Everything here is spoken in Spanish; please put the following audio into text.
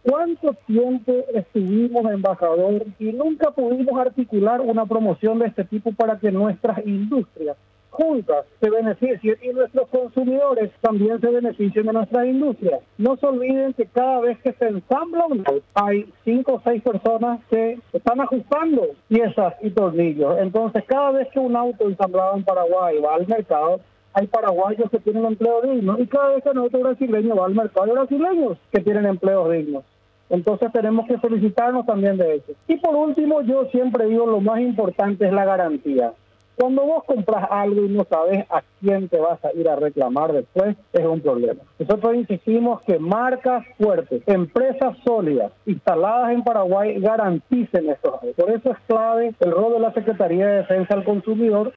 ¿Cuánto tiempo estuvimos, embajador, y nunca pudimos articular una promoción de este tipo para que nuestras industrias juntas se beneficien y nuestros consumidores también se beneficien de nuestras industrias? No se olviden que cada vez que se ensambla un auto, hay 5 o 6 personas que están ajustando piezas y tornillos. Entonces, cada vez que un auto ensamblado en Paraguay va al mercado, hay paraguayos que tienen empleo digno, y cada vez que un auto brasileño va al mercado, hay brasileños que tienen empleos dignos. Entonces tenemos que felicitarnos también de eso. Y por último, yo siempre digo, lo más importante es la garantía. Cuando vos compras algo y no sabes a quién te vas a ir a reclamar después, es un problema. Nosotros insistimos que marcas fuertes, empresas sólidas, instaladas en Paraguay, garanticen estos. Por eso es clave el rol de la Secretaría de Defensa al Consumidor.